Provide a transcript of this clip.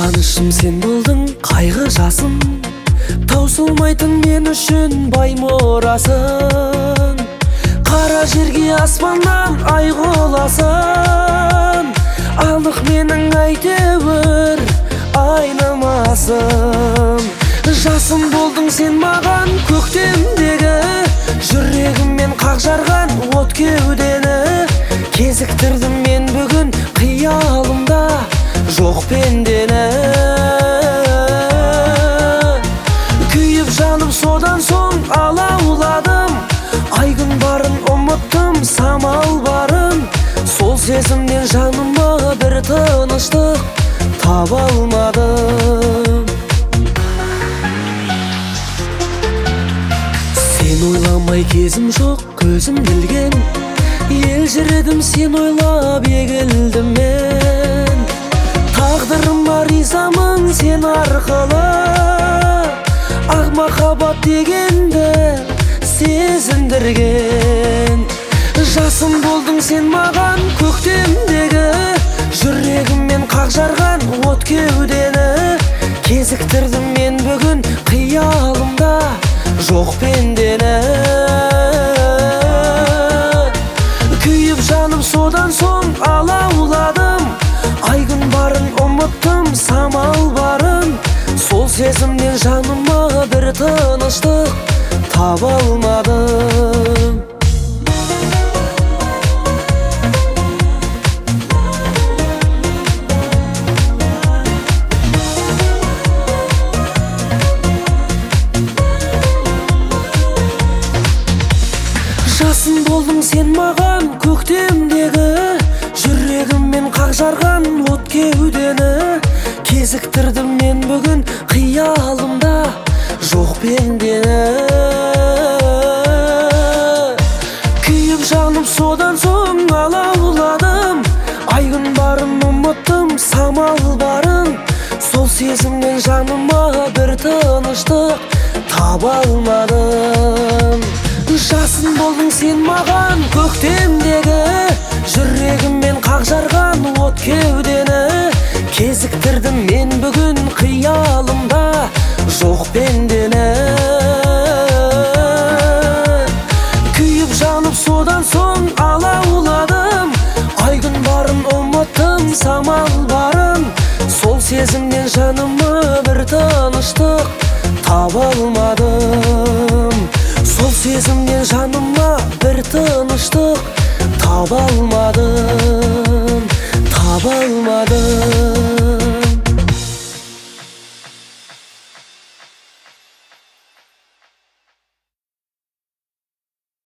Қуанышым сен болдың, қайғы жасым, таусылмайтын мен үшін бай мұрасың. Қара жерге аспаннан ай құласын, анық менің әйтеуір айнымасым. Жасым болдың сен маған көктемдегі, жүрегіммен қақ жарған от кеудені. Кезіктірдім мен бүгін қиялымда жоқ пендені. Күйіп жаным содан соң алауладым, айгүн барын ұмыттым, самал барын. Сол сезімнен жаныма бір тыныштық таба алмадым. Сен ойламай кезім жоқ, көзім білген, елжіредім сен ойлап егілдім мен. Тағдырыма ризамын сен арқылы, ақ махаббат дегенді сезіндірген. Жасым болдың сен маған көктемдегі, жүрегіммен қақ жарған от кеудені. Кезіктірдім мен бүгін қиялымда жоқ пендені. Күйіп жаным содан соң алауладым, айгүн барын ұмыттым, самал барын. Сол сезімнен жаныма бір тыныштық таба алмадым. Жасым болдың сен маған көктемдегі, жүрегіммен қақ жарған от кеудені. Кезіктірдім мен бүгін қиялымда жоқ пендені. Күйіп жаным содан соң алауладым, айгүн барын ұмыттым, самал барын. Сол сезімнен жаныма бір тыныштық таба алмадым. Жасым болдың сен маған көктемдегі, жүрегіммен қақ жарған от кеудені. Кезіктірдім мен бүгін қиялымда жоқ пендені. Күйіп жанып содан соң алауладым, айгүн барын ұмыттым, самал барын. Сол сезімнен жаныма бір тыныштық таба алмадым. Сол сезімнен жаныма бір тыныштық таба алмадым.